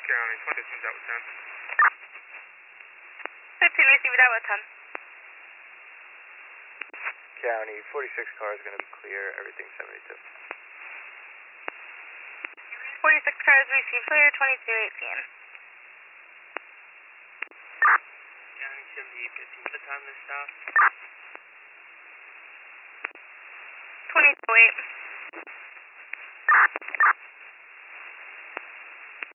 County, 20 seems out with 10. 15 received out with 10. County, 46 cars going to be clear, everything 72. 46 cars received clear, 2218. County 7815, the time to stop? 2208.